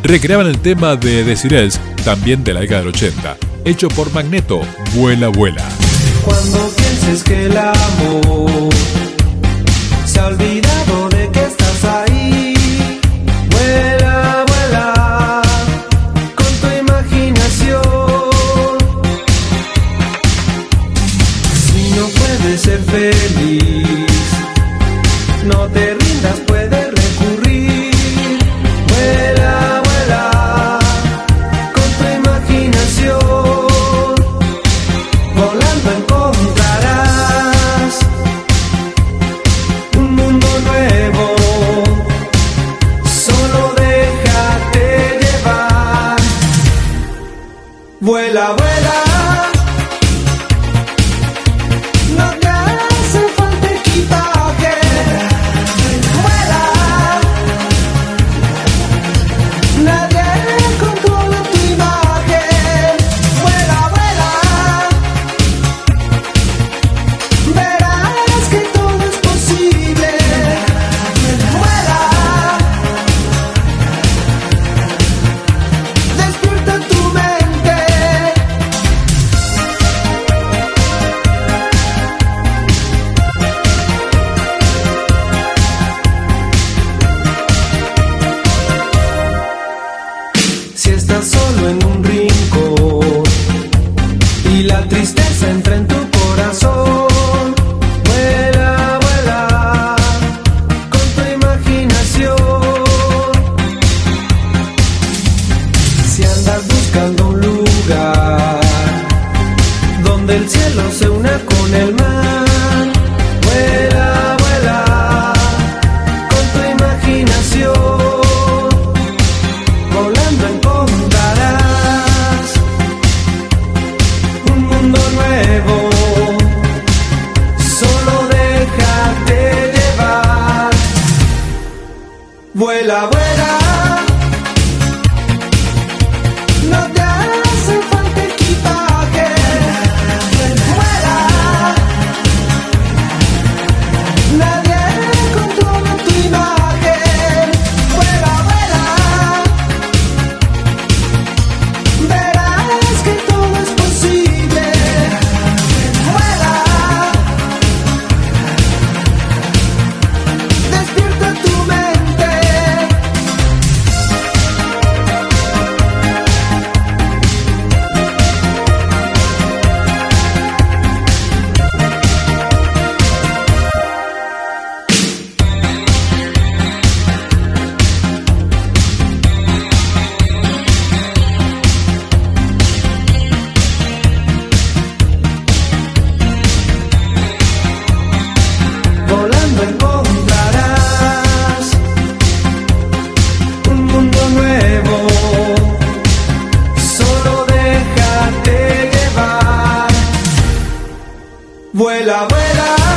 recreaban el tema de Desirels, también de la década del 80, hecho por Magneto, Vuela, vuela. Cuando pienses que el amor se ha olvidado de que estás ahí, vuela, vuela con tu imaginación. Si no puedes ser feliz, no te rindas, puedes recurrir. Vuela, vuela con tu imaginación. Volando encontrarás un mundo nuevo. Solo déjate llevar. Vuela, vuela. No te hace falta equipaje. Vuela. Nadie controla tu imagen. Vuela, vuela. Verás que todo es posible. Vuela. Despierta tu mente. Si estás solo en un rincón y la tristeza entra en tu corazón, vuela, vuela con tu imaginación. Si andas buscando un lugar donde el cielo se una con el mar, vuela, vuela con tu imaginación. Volando encontrarás un mundo nuevo. Solo déjate llevar. Vuela, vuela. No te hace falta equipaje. Vuela. Nadie controla tu imagen. Vuela, vuela. Verás que todo es posible. Vuela. Despierta tu mente. Volando encontrarás un mundo nuevo. Solo déjate llevar. Vuela, vuela.